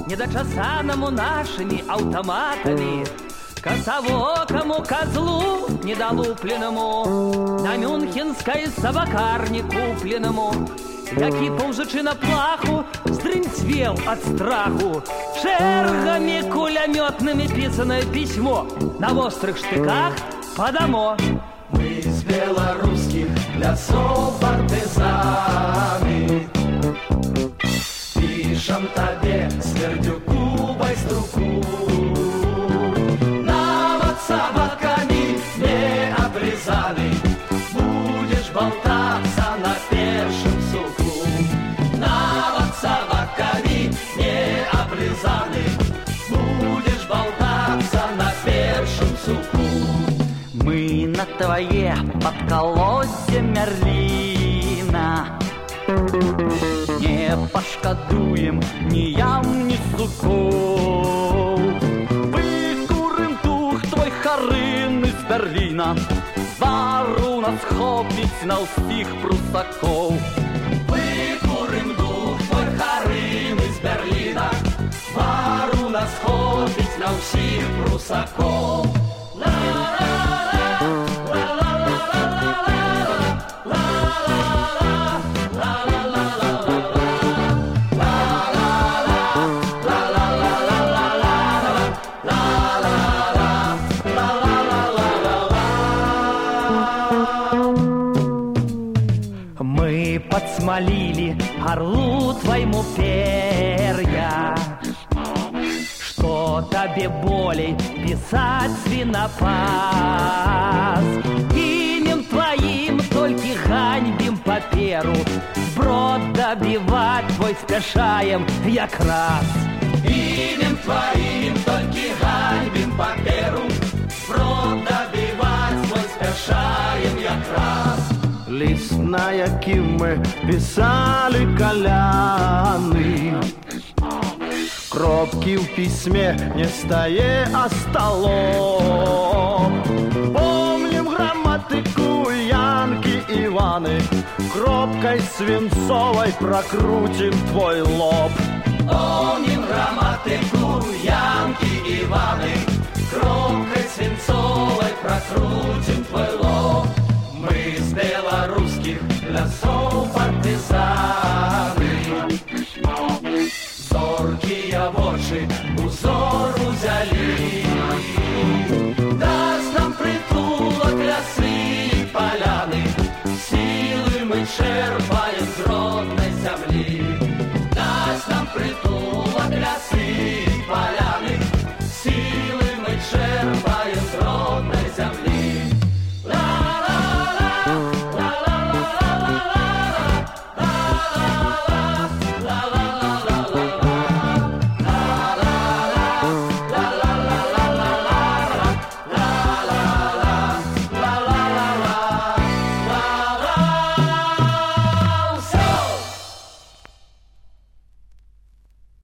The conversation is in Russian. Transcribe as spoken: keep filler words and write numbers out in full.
недочасаному нашими автоматами, косовокому козлу недолупленному, на мюнхенской собакарне купленному, який, повзучи на плаху, сдринцвел от страху. Шергами кулеметными писаное письмо на острых штыках подамо. Мы из белорусских лесов партизаны, пишем тебе Свердюку Байструку. Навод собаками не обрезаны, будешь болтаться на першем суку. Навод собаками не обрезаны, будешь болтаться на першем суку. Мы на твое подколодье Мерлина не пошкодуем ни ям, ни суков. Выкурим дух твой Харин из Берлина, вару нас хопить на усіх прусаков. Выкурим дух твой Харин из Берлина, вару нас хопить на усіх прусаков. Мы подсмолили орлу твоему перья, что тебе болей писать свинопас. Имен твоим только ганьбим паперу, брод добивать твой спешаем якраз. Имен твоим только ганьбим паперу, брод добивать твой спешаем якраз. Лист, на яким ми писали каляни, кропки в письме не стає, а столом. Помним грамматику Янки Иваны, кропкой свинцовой прокрутим твой лоб. Помним грамматику Янки Иваны, кропкой свинцовой прокрутим твой лоб. Мы из белорусских лесов партизаны, зоркие воши узор взяли.